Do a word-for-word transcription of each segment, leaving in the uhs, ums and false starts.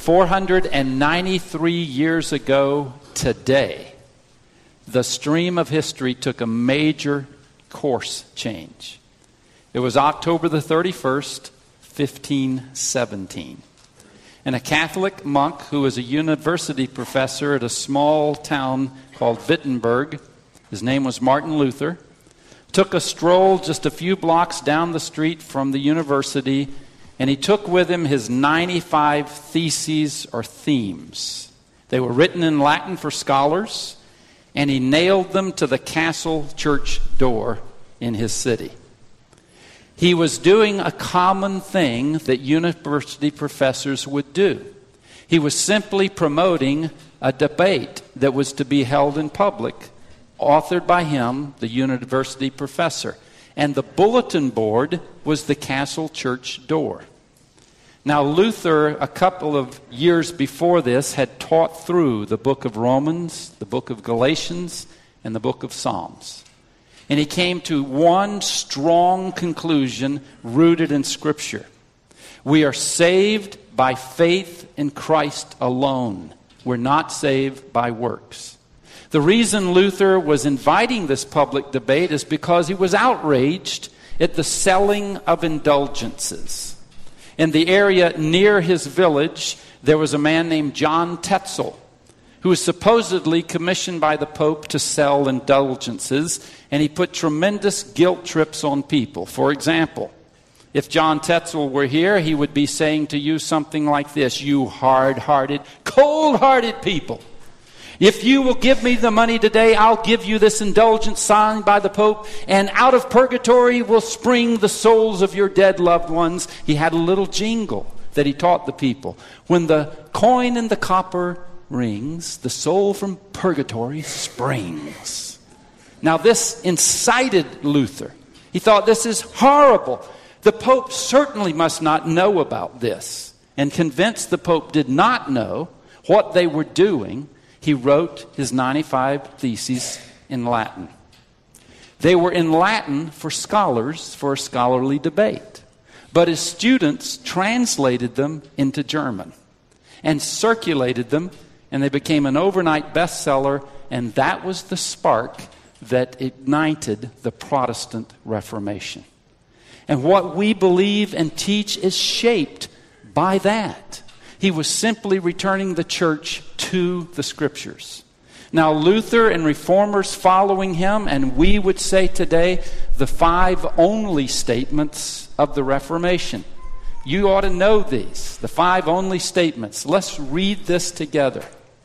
four hundred ninety-three years ago today, the stream of history took a major course change. It was October the thirty-first, fifteen seventeen. And a Catholic monk who was a university professor at a small town called Wittenberg, his name was Martin Luther, took a stroll just a few blocks down the street from the university, and he took with him his ninety-five theses or themes. They were written in Latin for scholars, and he nailed them to the castle church door in his city. He was doing a common thing that university professors would do. He was simply promoting a debate that was to be held in public, authored by him, the university professor. And the bulletin board was the castle church door. Now, Luther, a couple of years before this, had taught through the book of Romans, the book of Galatians, and the book of Psalms. And he came to one strong conclusion rooted in Scripture. We are saved by faith in Christ alone. We're not saved by works. The reason Luther was inviting this public debate is because he was outraged at the selling of indulgences. In the area near his village, there was a man named John Tetzel, who was supposedly commissioned by the Pope to sell indulgences, and he put tremendous guilt trips on people. For example, if John Tetzel were here, he would be saying to you something like this: "You hard-hearted, cold-hearted people. If you will give me the money today, I'll give you this indulgence signed by the Pope, and out of purgatory will spring the souls of your dead loved ones." He had a little jingle that he taught the people. When the coin in the copper rings, the soul from purgatory springs. Now this incited Luther. He thought, this is horrible. The Pope certainly must not know about this. And convinced the Pope did not know what they were doing, he wrote his ninety-five Theses in Latin. They were in Latin for scholars, for a scholarly debate. But his students translated them into German and circulated them, and they became an overnight bestseller, and that was the spark that ignited the Protestant Reformation. And what we believe and teach is shaped by that. He was simply returning the church to the Scriptures. Now, Luther and reformers following him, and we would say today, the five only statements of the Reformation. You ought to know these, the five only statements. Let's read this together.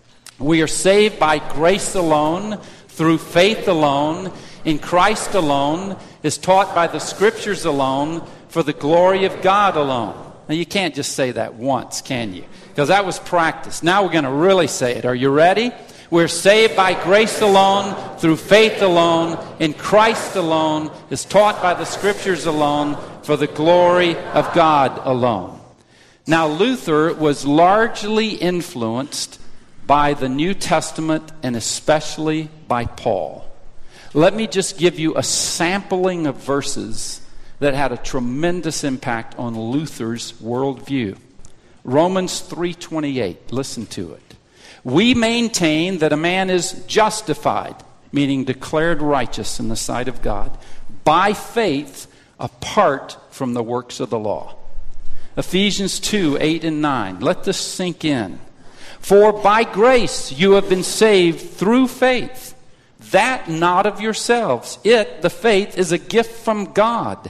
We are saved by grace alone, through faith alone, in Christ alone, is taught by the Scriptures alone, for the glory of God alone. Now, you can't just say that once, can you? Because that was practice. Now we're going to really say it. Are you ready? We're saved by grace alone, through faith alone, in Christ alone, is taught by the Scriptures alone, for the glory of God alone. Now, Luther was largely influenced by the New Testament and especially by Paul. Let me just give you a sampling of verses that had a tremendous impact on Luther's worldview. Romans three twenty-eight, listen to it. We maintain that a man is justified, meaning declared righteous in the sight of God, by faith apart from the works of the law. Ephesians two, eight and nine, let this sink in. For by grace you have been saved through faith, that not of yourselves. It, the faith, is a gift from God,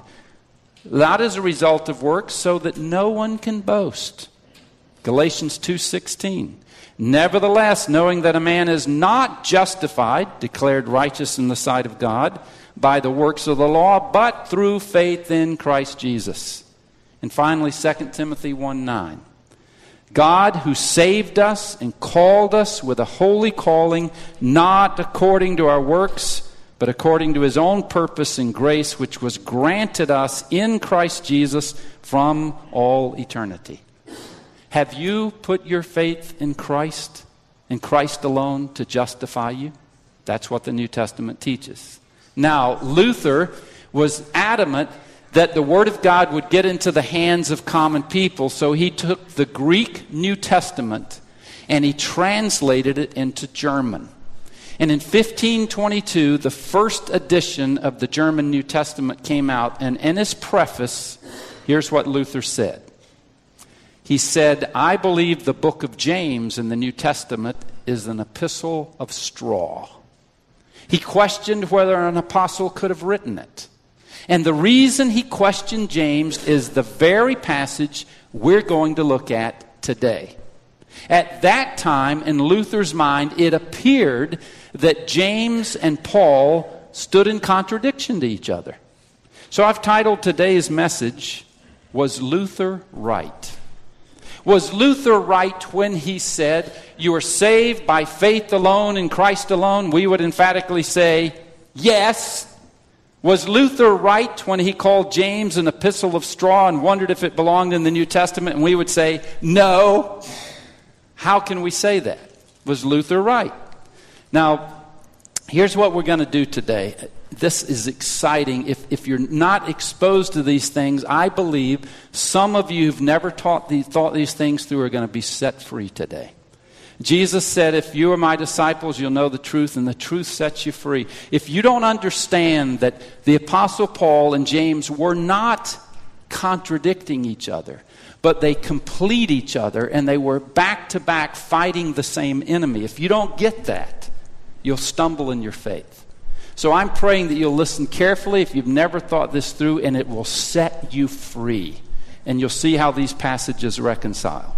not as a result of works, so that no one can boast. Galatians two sixteen. Nevertheless, knowing that a man is not justified, declared righteous in the sight of God, by the works of the law, but through faith in Christ Jesus. And finally, Second Timothy one nine. God, who saved us and called us with a holy calling, not according to our works, but according to his own purpose and grace, which was granted us in Christ Jesus from all eternity. Have you put your faith in Christ, in Christ alone, to justify you? That's what the New Testament teaches. Now, Luther was adamant that the Word of God would get into the hands of common people, so he took the Greek New Testament and he translated it into German. And in fifteen twenty-two, the first edition of the German New Testament came out, and in his preface, here's what Luther said. He said, "I believe the book of James in the New Testament is an epistle of straw." He questioned whether an apostle could have written it. And the reason he questioned James is the very passage we're going to look at today. At that time, in Luther's mind, it appeared that James and Paul stood in contradiction to each other. So I've titled today's message, "Was Luther Right?" Was Luther right when he said, "You are saved by faith alone in Christ alone"? We would emphatically say, yes. Was Luther right when he called James an epistle of straw and wondered if it belonged in the New Testament? And we would say, no. How can we say that? Was Luther right? Now, here's what we're going to do today. This is exciting. If, if you're not exposed to these things, I believe some of you who've never taught these, thought these things through are going to be set free today. Jesus said, "If you are my disciples, you'll know the truth, and the truth sets you free." If you don't understand that the Apostle Paul and James were not contradicting each other, but they complete each other, and they were back to back fighting the same enemy, if you don't get that, you'll stumble in your faith. So I'm praying that you'll listen carefully if you've never thought this through, and it will set you free. And you'll see how these passages reconcile.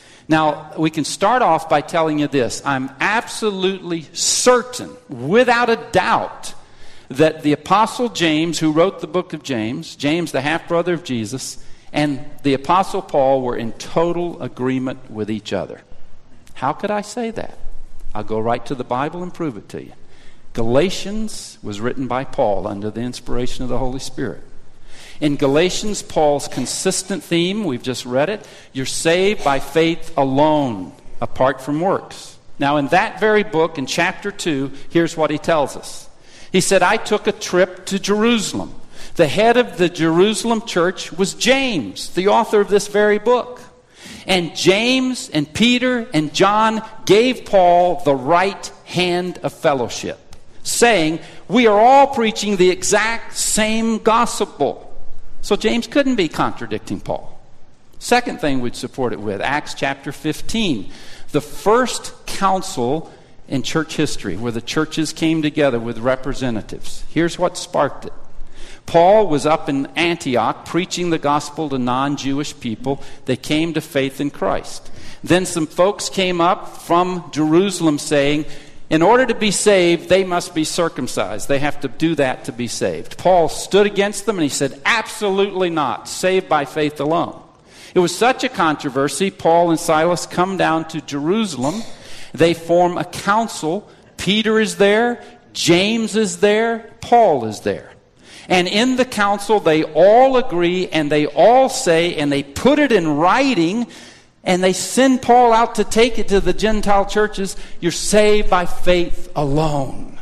Now, we can start off by telling you this. I'm absolutely certain, without a doubt, that the Apostle James, who wrote the book of James, James, the half-brother of Jesus, and the Apostle Paul were in total agreement with each other. How could I say that? I'll go right to the Bible and prove it to you. Galatians was written by Paul under the inspiration of the Holy Spirit. In Galatians, Paul's consistent theme, we've just read it, you're saved by faith alone, apart from works. Now, in that very book, in chapter two, here's what he tells us. He said, "I took a trip to Jerusalem. The head of the Jerusalem church was James, the author of this very book. And James and Peter and John gave Paul the right hand of fellowship, saying, 'We are all preaching the exact same gospel.'" So James couldn't be contradicting Paul. Second thing we'd support it with, Acts chapter fifteen. The first council in church history where the churches came together with representatives. Here's what sparked it. Paul was up in Antioch preaching the gospel to non-Jewish people. They came to faith in Christ. Then some folks came up from Jerusalem saying, in order to be saved, they must be circumcised. They have to do that to be saved. Paul stood against them and he said, absolutely not. Saved by faith alone. It was such a controversy, Paul and Silas come down to Jerusalem. They form a council. Peter is there. James is there. Paul is there. And in the council, they all agree and they all say, and they put it in writing, and they send Paul out to take it to the Gentile churches. You're saved by faith alone.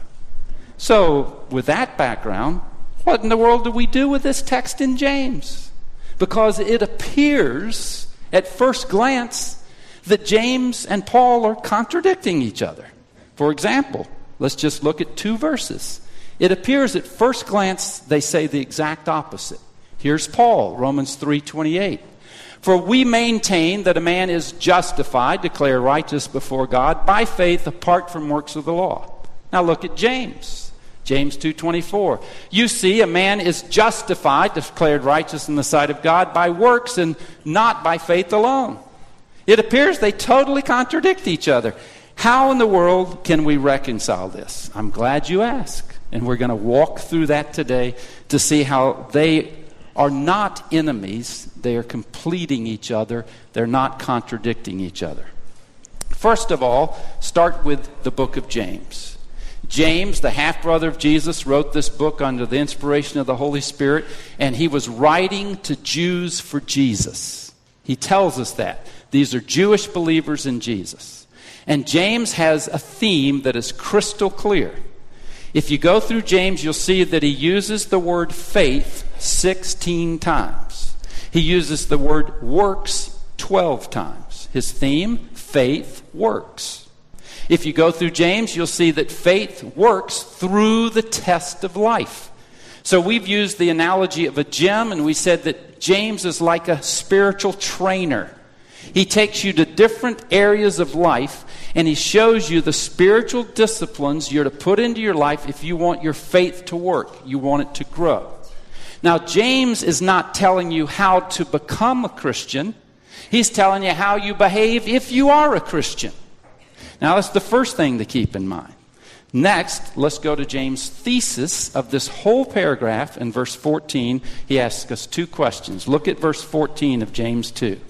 So, with that background, what in the world do we do with this text in James? Because it appears, at first glance, that James and Paul are contradicting each other. For example, let's just look at two verses. It appears at first glance they say the exact opposite. Here's Paul, Romans three twenty-eight. For we maintain that a man is justified, declared righteous before God, by faith apart from works of the law. Now look at James. James two twenty-four. You see, a man is justified, declared righteous in the sight of God, by works and not by faith alone. It appears they totally contradict each other. How in the world can we reconcile this? I'm glad you asked. And we're going to walk through that today to see how they are not enemies. They are completing each other. They're not contradicting each other. First of all, start with the book of James. James, the half-brother of Jesus, wrote this book under the inspiration of the Holy Spirit, and he was writing to Jews for Jesus. He tells us that. These are Jewish believers in Jesus. And James has a theme that is crystal clear. If you go through James, you'll see that he uses the word faith sixteen times. He uses the word works twelve times. His theme, faith works. If you go through James, you'll see that faith works through the test of life. So we've used the analogy of a gym, and we said that James is like a spiritual trainer. He takes you to different areas of life, and he shows you the spiritual disciplines you're to put into your life if you want your faith to work, you want it to grow. Now, James is not telling you how to become a Christian. He's telling you how you behave if you are a Christian. Now, that's the first thing to keep in mind. Next, let's go to James' thesis of this whole paragraph. In verse fourteen, he asks us two questions. Look at verse fourteen of James two.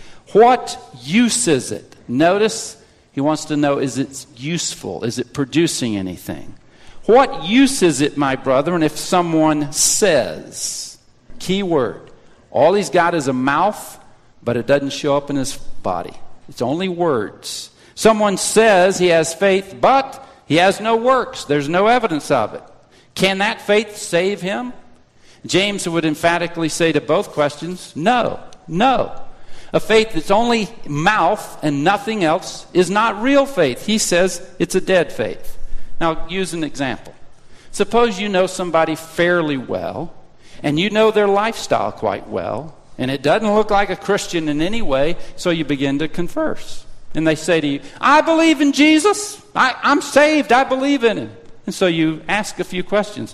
What use is it? Notice he wants to know, is it useful? Is it producing anything? What use is it, my brethren, if someone says, key word, all he's got is a mouth, but it doesn't show up in his body. It's only words. Someone says he has faith, but he has no works. There's no evidence of it. Can that faith save him? James would emphatically say to both questions, no, no. A faith that's only mouth and nothing else is not real faith. He says it's a dead faith. Now, use an example. Suppose you know somebody fairly well, and you know their lifestyle quite well, and it doesn't look like a Christian in any way, so you begin to converse. And they say to you, I believe in Jesus. I, I'm saved. I believe in him. And so you ask a few questions.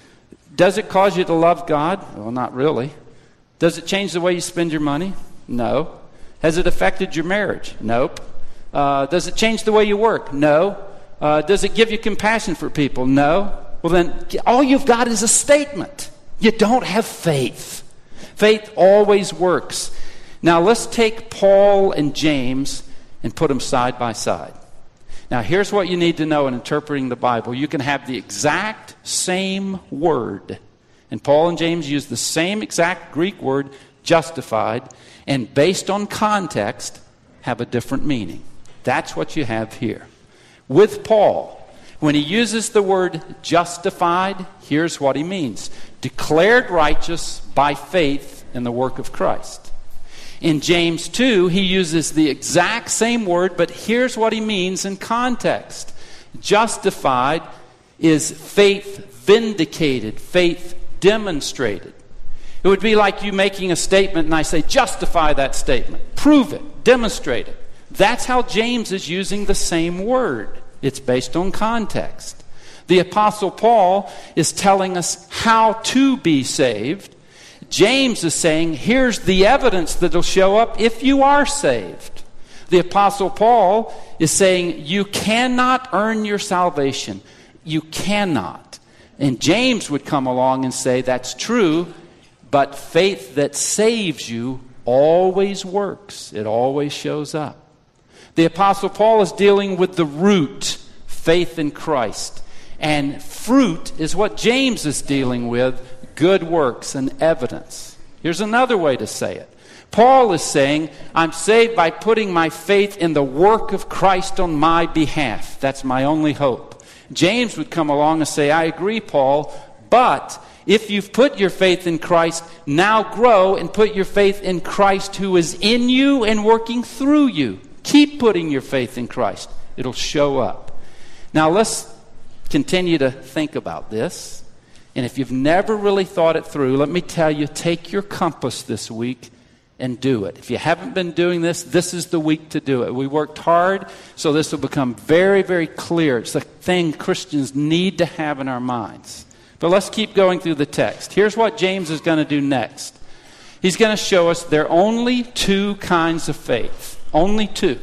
Does it cause you to love God? Well, not really. Does it change the way you spend your money? No. Has it affected your marriage? Nope. Uh, does it change the way you work? No. Uh, does it give you compassion for people? No. Well, then all you've got is a statement. You don't have faith. Faith always works. Now let's take Paul and James and put them side by side. Now here's what you need to know in interpreting the Bible. You can have the exact same word. And Paul and James use the same exact Greek word, justified, and based on context, have a different meaning. That's what you have here. With Paul, when he uses the word justified, here's what he means. Declared righteous by faith in the work of Christ. In James two, he uses the exact same word, but here's what he means in context. Justified is faith vindicated, faith demonstrated. It would be like you making a statement and I say, justify that statement. Prove it. Demonstrate it. That's how James is using the same word. It's based on context. The Apostle Paul is telling us how to be saved. James is saying, here's the evidence that will show up if you are saved. The Apostle Paul is saying, you cannot earn your salvation. You cannot. And James would come along and say, that's true, but faith that saves you always works. It always shows up. The Apostle Paul is dealing with the root, faith in Christ. And fruit is what James is dealing with, good works and evidence. Here's another way to say it. Paul is saying, I'm saved by putting my faith in the work of Christ on my behalf. That's my only hope. James would come along and say, I agree, Paul, but if you've put your faith in Christ, now grow and put your faith in Christ who is in you and working through you. Keep putting your faith in Christ. It'll show up. Now let's continue to think about this. And if you've never really thought it through, let me tell you, take your compass this week and do it. If you haven't been doing this, this is the week to do it. We worked hard, so this will become very, very clear. It's a thing Christians need to have in our minds. But let's keep going through the text. Here's what James is going to do next. He's going to show us there are only two kinds of faith. Only two.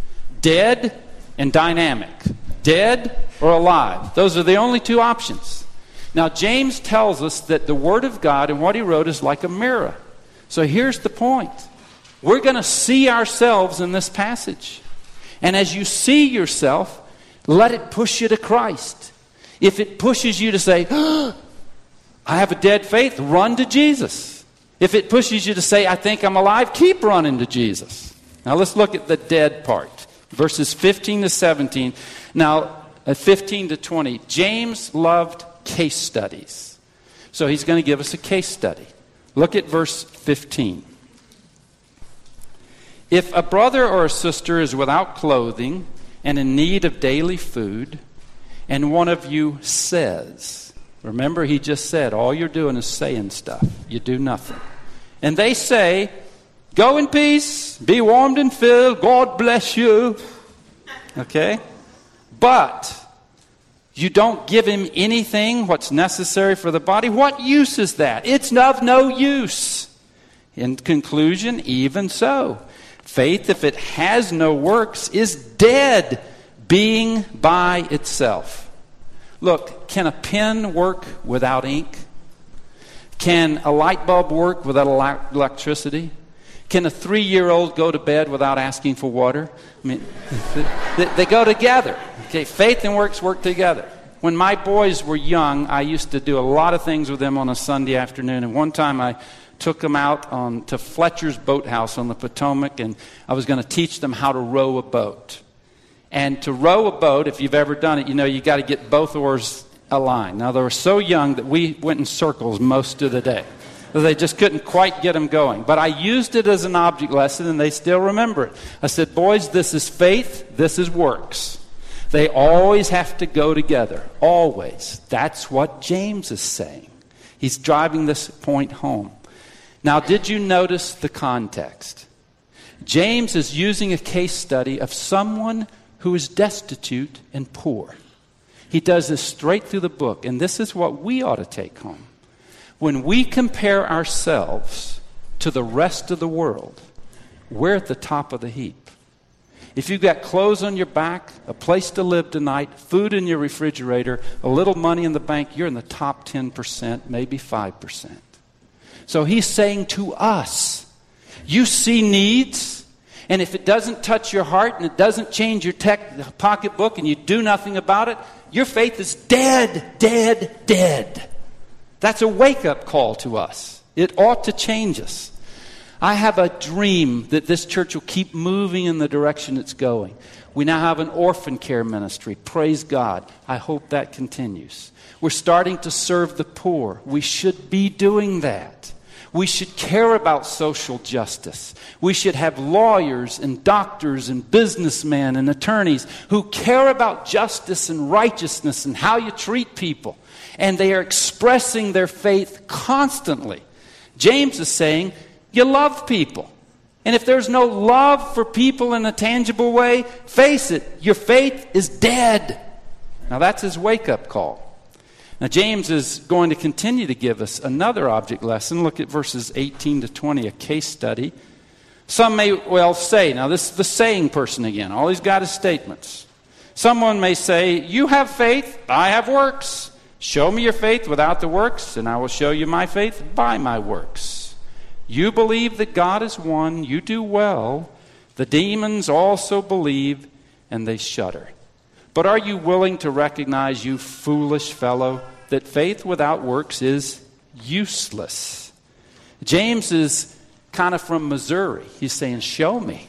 Dead and dynamic. Dead or alive. Those are the only two options. Now, James tells us that the Word of God and what he wrote is like a mirror. So here's the point. We're going to see ourselves in this passage. And as you see yourself, let it push you to Christ. If it pushes you to say, oh, I have a dead faith, run to Jesus. If it pushes you to say, I think I'm alive, keep running to Jesus. Now let's look at the dead part. Verses fifteen to seventeen. Now, at fifteen to twenty, James loved case studies. So he's going to give us a case study. Look at verse fifteen. If a brother or a sister is without clothing and in need of daily food, and one of you says, remember he just said, all you're doing is saying stuff. You do nothing. And they say, go in peace, be warmed and filled, God bless you. Okay? But you don't give him anything, what's necessary for the body. What use is that? It's of no use. In conclusion, even so, faith, if it has no works, is dead, being by itself. Look, can a pen work without ink? Can a light bulb work without electricity? Can a three-year-old go to bed without asking for water? I mean, they, they go together. Okay, faith and works work together. When my boys were young, I used to do a lot of things with them on a Sunday afternoon. And one time I took them out on to Fletcher's Boathouse on the Potomac, and I was going to teach them how to row a boat. And to row a boat, if you've ever done it, you know you got to get both oars aligned. Now, they were so young that we went in circles most of the day. They just couldn't quite get them going. But I used it as an object lesson, and they still remember it. I said, boys, this is faith, this is works. They always have to go together. Always. That's what James is saying. He's driving this point home. Now, did you notice the context? James is using a case study of someone who is destitute and poor. He does this straight through the book, and this is what we ought to take home. When we compare ourselves to the rest of the world, we're at the top of the heap. If you've got clothes on your back, a place to live tonight, food in your refrigerator, a little money in the bank, you're in the top ten percent, maybe five percent. So he's saying to us, you see needs, and if it doesn't touch your heart and it doesn't change your tech pocketbook and you do nothing about it, your faith is dead, dead, dead. That's a wake-up call to us. It ought to change us. I have a dream that this church will keep moving in the direction it's going. We now have an orphan care ministry. Praise God. I hope that continues. We're starting to serve the poor. We should be doing that. We should care about social justice. We should have lawyers and doctors and businessmen and attorneys who care about justice and righteousness and how you treat people. And they are expressing their faith constantly. James is saying, you love people. And if there's no love for people in a tangible way, face it, your faith is dead. Now that's his wake-up call. Now James is going to continue to give us another object lesson. Look at verses eighteen to twenty, a case study. Some may well say, now this is the saying person again. All he's got is statements. Someone may say, you have faith, I have works. Show me your faith without the works, and I will show you my faith by my works. You believe that God is one, you do well. The demons also believe, and they shudder. But are you willing to recognize, you foolish fellow, that faith without works is useless? James is kind of from Missouri. He's saying, show me.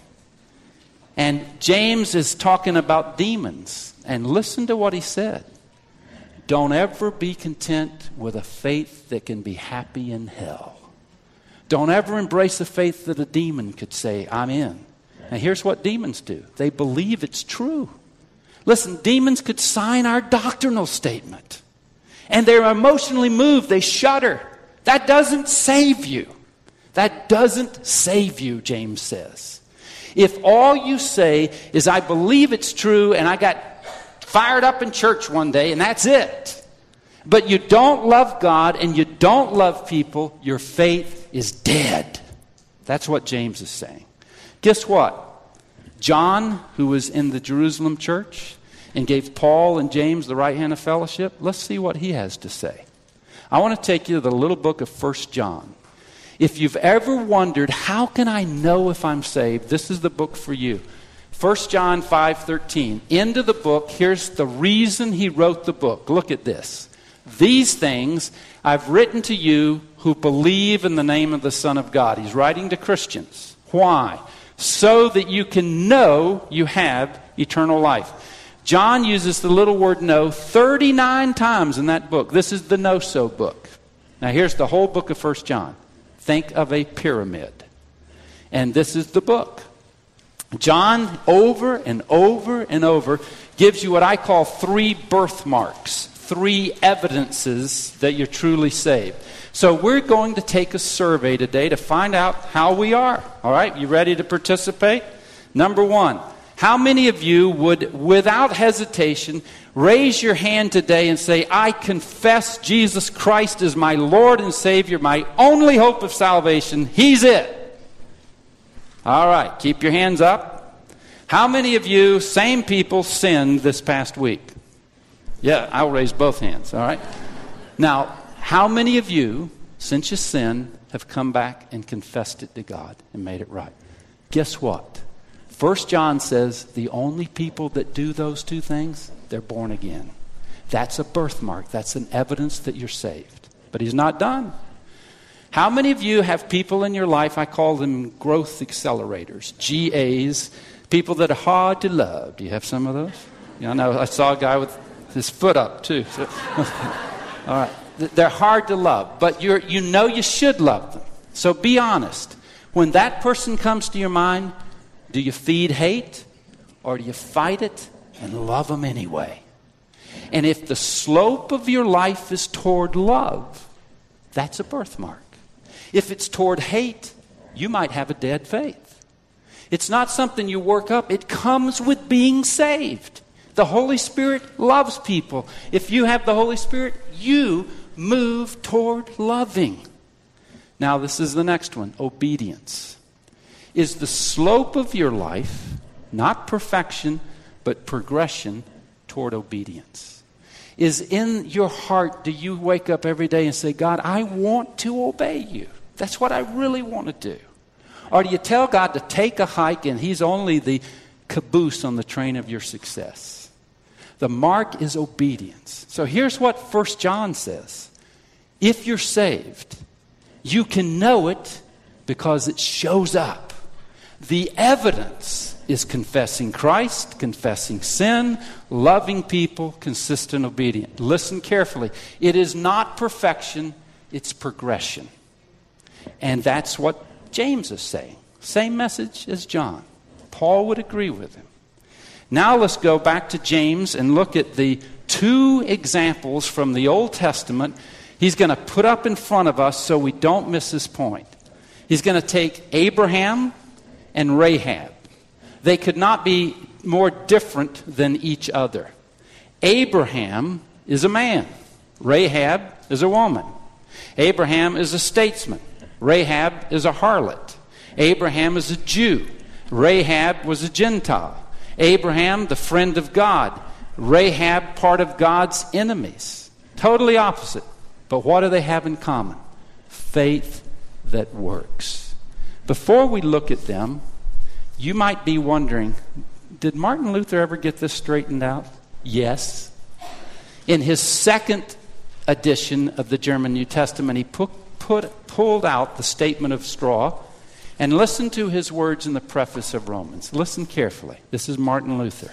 And James is talking about demons. And listen to what he said. Don't ever be content with a faith that can be happy in hell. Don't ever embrace a faith that a demon could say, I'm in. And here's what demons do. They believe it's true. Listen, demons could sign our doctrinal statement. And they're emotionally moved. They shudder. That doesn't save you. That doesn't save you, James says. If all you say is, I believe it's true, and I got fired up in church one day, and that's it. But you don't love God, and you don't love people, your faith is dead. That's what James is saying. Guess what? John, who was in the Jerusalem church and gave Paul and James the right hand of fellowship, let's see what he has to say. I want to take you to the little book of First John. If you've ever wondered, how can I know if I'm saved? This is the book for you. First John five thirteen. End of the book, here's the reason he wrote the book. Look at this. These things I've written to you who believe in the name of the Son of God. He's writing to Christians. Why? So that you can know you have eternal life. John uses the little word know thirty-nine times in that book. This is the know-so book. Now here's the whole book of First John. Think of a pyramid. And this is the book. John, over and over and over, gives you what I call three birthmarks, three evidences that you're truly saved. So we're going to take a survey today to find out how we are. All right, you ready to participate? Number one, how many of you would, without hesitation, raise your hand today and say, I confess Jesus Christ as my Lord and Savior, my only hope of salvation. He's it. All right, keep your hands up. How many of you, same people, sinned this past week? Yeah, I'll raise both hands, all right? Now, how many of you, since you sinned, have come back and confessed it to God and made it right? Guess what? First John says the only people that do those two things, they're born again. That's a birthmark. That's an evidence that you're saved. But he's not done. How many of you have people in your life, I call them growth accelerators, G As, people that are hard to love? Do you have some of those? You know, I know I saw a guy with his foot up too. So. All right. They're hard to love, but you're, you know you should love them. So be honest. When that person comes to your mind, do you feed hate or do you fight it and love them anyway? And if the slope of your life is toward love, that's a birthmark. If it's toward hate, you might have a dead faith. It's not something you work up. It comes with being saved. The Holy Spirit loves people. If you have the Holy Spirit, you move toward loving. Now, this is the next one, obedience. Is the slope of your life not perfection, but progression toward obedience? Is in your heart, do you wake up every day and say, God, I want to obey you. That's what I really want to do. Or do you tell God to take a hike and he's only the caboose on the train of your success? The mark is obedience. So here's what First John says. If you're saved, you can know it because it shows up. The evidence is confessing Christ, confessing sin, loving people, consistent obedience. Listen carefully. It is not perfection, it's progression. And that's what James is saying. Same message as John. Paul would agree with him. Now let's go back to James and look at the two examples from the Old Testament he's going to put up in front of us so we don't miss his point. He's going to take Abraham and Rahab. They could not be more different than each other. Abraham is a man. Rahab is a woman. Abraham is a statesman. Rahab is a harlot. Abraham is a Jew. Rahab was a Gentile. Abraham, the friend of God. Rahab, part of God's enemies. Totally opposite. But what do they have in common? Faith that works. Before we look at them, you might be wondering, did Martin Luther ever get this straightened out? Yes. In his second edition of the German New Testament, he put, put, pulled out the Statement of Straw and listened to his words in the preface of Romans. Listen carefully. This is Martin Luther.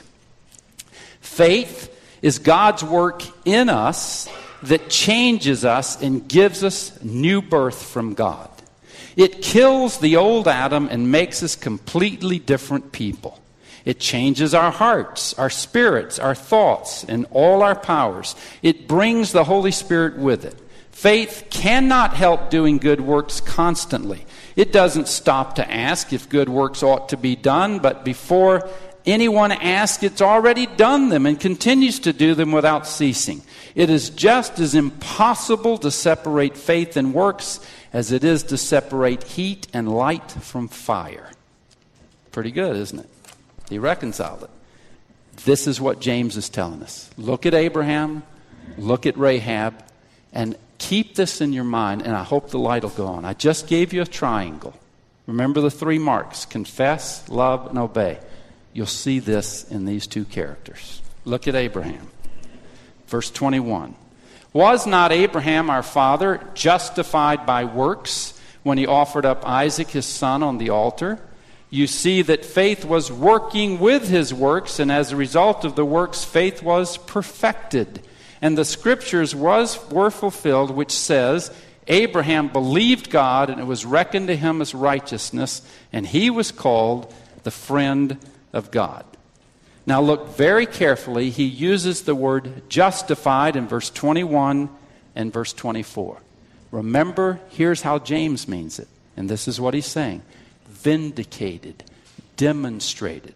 Faith is God's work in us that changes us and gives us new birth from God. It kills the old Adam and makes us completely different people. It changes our hearts, our spirits, our thoughts, and all our powers. It brings the Holy Spirit with it. Faith cannot help doing good works constantly. It doesn't stop to ask if good works ought to be done, but before anyone asks, it's already done them and continues to do them without ceasing. It is just as impossible to separate faith and works as it is to separate heat and light from fire. Pretty good, isn't it? He reconciled it. This is what James is telling us. Look at Abraham, look at Rahab, and keep this in your mind, and I hope the light will go on. I just gave you a triangle. Remember the three marks: confess, love, and obey. You'll see this in these two characters. Look at Abraham. Verse twenty-one. Was not Abraham our father justified by works when he offered up Isaac his son on the altar? You see that faith was working with his works, and as a result of the works, faith was perfected. And the scriptures was were fulfilled, which says, Abraham believed God, and it was reckoned to him as righteousness, and he was called the friend of God. Now look very carefully. He uses the word justified in verse twenty-one and verse twenty-four. Remember, here's how James means it. And this is what he's saying. Vindicated, demonstrated.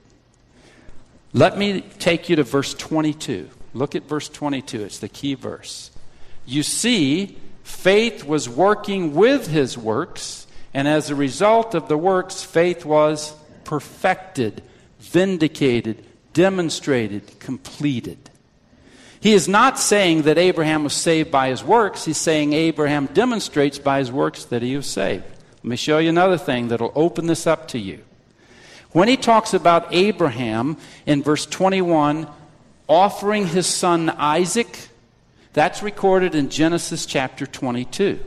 Let me take you to verse twenty-two. Look at verse twenty-two. It's the key verse. You see, faith was working with his works, and as a result of the works, faith was perfected, vindicated, demonstrated, completed. He is not saying that Abraham was saved by his works. He's saying Abraham demonstrates by his works that he was saved. Let me show you another thing that will open this up to you. When he talks about Abraham in verse twenty-one offering his son Isaac, that's recorded in Genesis chapter twenty-two.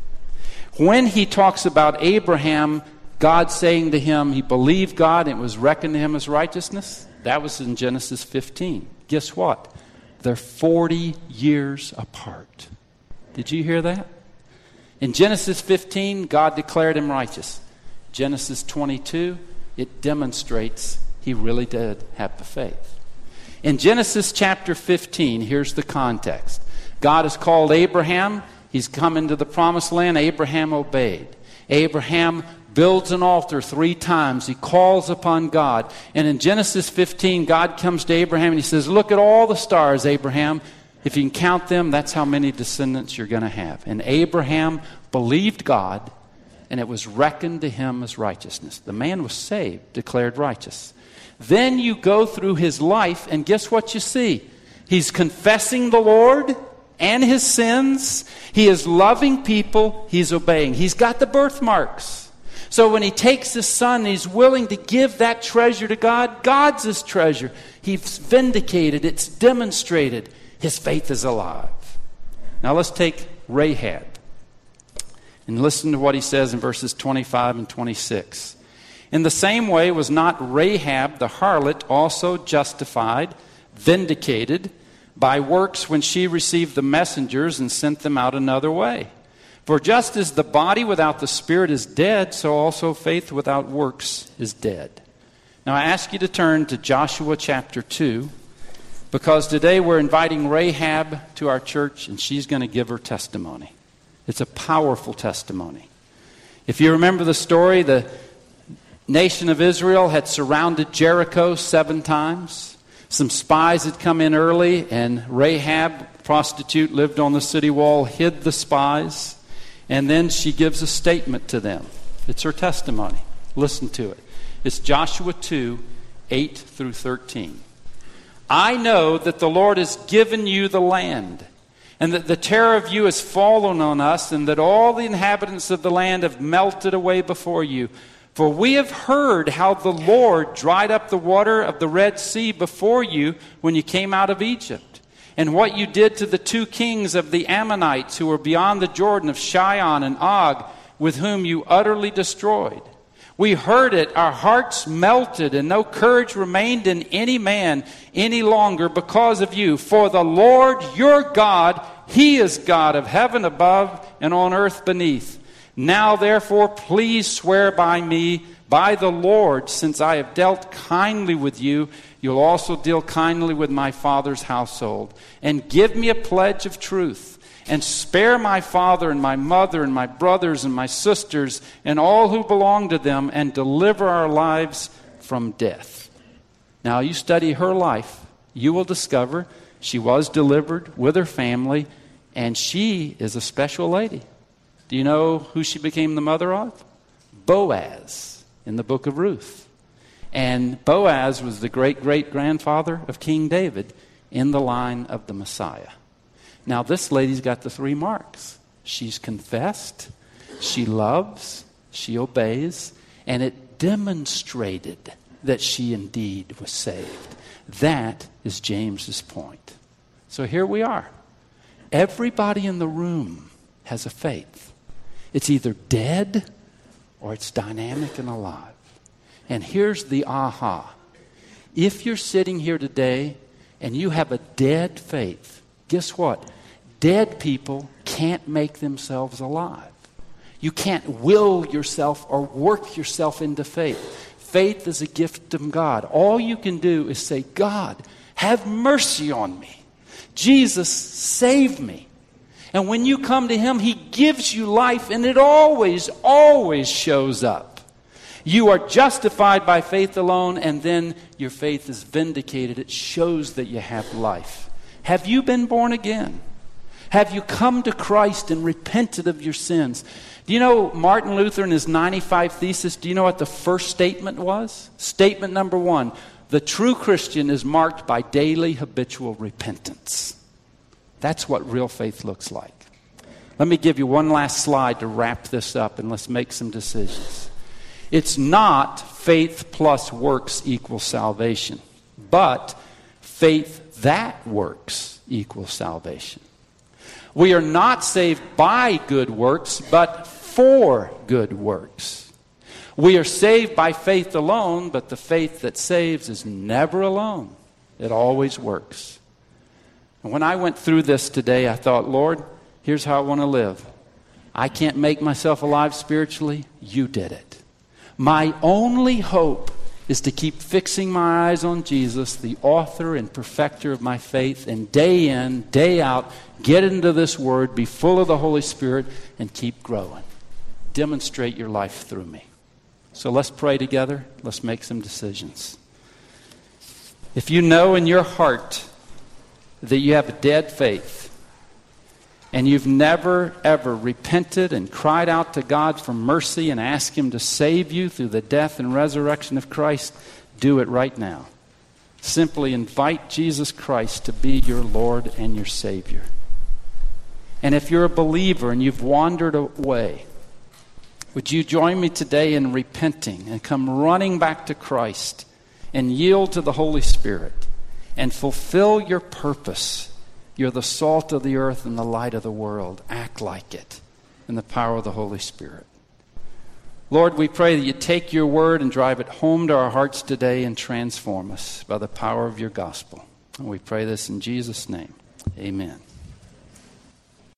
When he talks about Abraham, God saying to him he believed God and it was reckoned to him as righteousness, that was in Genesis fifteen. Guess what? They're forty years apart. Did you hear that? In Genesis fifteen, God declared him righteous. Genesis twenty-two, it demonstrates he really did have the faith. In Genesis chapter fifteen, here's the context. God has called Abraham. He's come into the promised land. Abraham obeyed. Abraham builds an altar three times. He calls upon God. And in Genesis fifteen, God comes to Abraham and he says, look at all the stars, Abraham. If you can count them, that's how many descendants you're going to have. And Abraham believed God, and it was reckoned to him as righteousness. The man was saved, declared righteous. Then you go through his life, and guess what you see? He's confessing the Lord and his sins. He is loving people. He's obeying. He's got the birthmarks. So when he takes his son, he's willing to give that treasure to God. God's his treasure. He's vindicated. It's demonstrated. His faith is alive. Now let's take Rahab. And listen to what he says in verses twenty-five and twenty-six. In the same way was not Rahab the harlot also justified, vindicated, by works when she received the messengers and sent them out another way? For just as the body without the spirit is dead, so also faith without works is dead. Now I ask you to turn to Joshua chapter two, because today we're inviting Rahab to our church, and she's going to give her testimony. It's a powerful testimony. If you remember the story, the nation of Israel had surrounded Jericho seven times. Some spies had come in early, and Rahab, prostitute, lived on the city wall, hid the spies, and then she gives a statement to them. It's her testimony. Listen to it. It's Joshua two, eight through thirteen. I know that the Lord has given you the land, and that the terror of you has fallen on us, and that all the inhabitants of the land have melted away before you. For we have heard how the Lord dried up the water of the Red Sea before you when you came out of Egypt, and what you did to the two kings of the Ammonites who were beyond the Jordan, of Sihon and Og, with whom you utterly destroyed. We heard it, our hearts melted, and no courage remained in any man any longer because of you. For the Lord your God, He is God of heaven above and on earth beneath. Now therefore please swear by me, by the Lord, since I have dealt kindly with you, you'll also deal kindly with my father's household. And give me a pledge of truth. And spare my father and my mother and my brothers and my sisters and all who belong to them, and deliver our lives from death. Now you study her life, you will discover she was delivered with her family, and she is a special lady. Do you know who she became the mother of? Boaz in the book of Ruth. And Boaz was the great-great-grandfather of King David in the line of the Messiah. Now, this lady's got the three marks. She's confessed, she loves, she obeys, and it demonstrated that she indeed was saved. That is James's point. So here we are. Everybody in the room has a faith. It's either dead or it's dynamic and alive. And here's the aha. If you're sitting here today and you have a dead faith, guess what? Dead people can't make themselves alive. You can't will yourself or work yourself into faith. Faith is a gift from God. All you can do is say, God, have mercy on me. Jesus, save me. And when you come to him, he gives you life, and it always, always shows up. You are justified by faith alone, and then your faith is vindicated. It shows that you have life. Have you been born again? Have you come to Christ and repented of your sins? Do you know Martin Luther in his ninety-five Thesis, do you know what the first statement was? Statement number one, the true Christian is marked by daily habitual repentance. That's what real faith looks like. Let me give you one last slide to wrap this up, and let's make some decisions. It's not faith plus works equals salvation, but faith that works equals salvation. We are not saved by good works, but for good works. We are saved by faith alone, but the faith that saves is never alone. It always works. And when I went through this today, I thought, Lord, here's how I want to live. I can't make myself alive spiritually. You did it. My only hope is to keep fixing my eyes on Jesus, the author and perfecter of my faith, and day in, day out, get into this word, be full of the Holy Spirit, and keep growing. Demonstrate your life through me. So let's pray together. Let's make some decisions. If you know in your heart that you have a dead faith, and you've never, ever repented and cried out to God for mercy and asked him to save you through the death and resurrection of Christ, do it right now. Simply invite Jesus Christ to be your Lord and your Savior. And if you're a believer and you've wandered away, would you join me today in repenting and come running back to Christ and yield to the Holy Spirit and fulfill your purpose? You're the salt of the earth and the light of the world. Act like it in the power of the Holy Spirit. Lord, we pray that you take your word and drive it home to our hearts today and transform us by the power of your gospel. And we pray this in Jesus' name. Amen.